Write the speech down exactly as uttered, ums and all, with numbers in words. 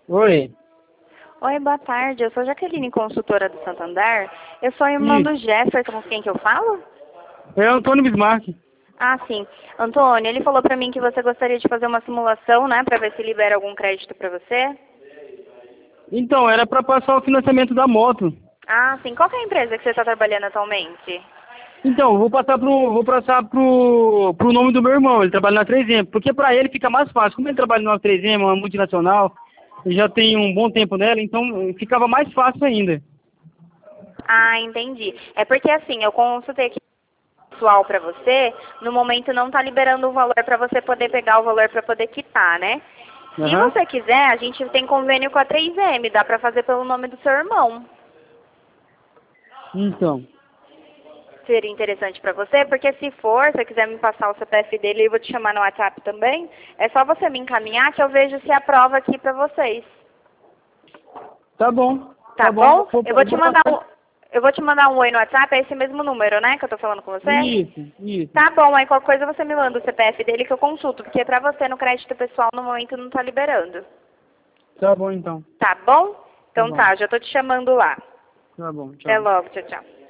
Oi. Oi, boa tarde. Eu sou Jaqueline, consultora do Santander. Eu sou a irmã Isso. do Jefferson, com quem que eu falo? É Antônio Bismarck. Ah, sim. Antônio, ele falou pra mim que você gostaria de fazer uma simulação, né, pra ver se libera algum crédito pra você. Então, era para passar o financiamento da moto. Ah, sim. Qual que é a empresa que você está trabalhando atualmente? Então, vou passar pro vou passar pro pro nome do meu irmão, ele trabalha na três M, porque para ele fica mais fácil. Como ele trabalha na três M, uma multinacional, ele já tem um bom tempo nela, então ficava mais fácil ainda. Ah, entendi. É porque assim, eu consultei aqui pessoal pra você, no momento não tá liberando o valor pra você poder pegar o valor pra poder quitar, né? Se Aham. você quiser, a gente tem convênio com a três M, dá pra fazer pelo nome do seu irmão. Então, Seria interessante pra você, porque se for, se você quiser me passar o C P F dele, eu vou te chamar no WhatsApp também. É só você me encaminhar que eu vejo se aprova aqui pra vocês. tá bom. Tá Tá bom. bom? Vou, Eu vou te vou mandar passar. um, eu vou te mandar um oi no WhatsApp, é esse mesmo número, né, que eu tô falando com você? Isso, isso. Tá bom, aí qualquer coisa você me manda o C P F dele que eu consulto, porque pra você no crédito pessoal no momento não tá liberando. Tá bom então. Tá bom? Tá Então bom. tá, já tô te chamando lá. Tá bom, Até tchau. logo, tchau, tchau.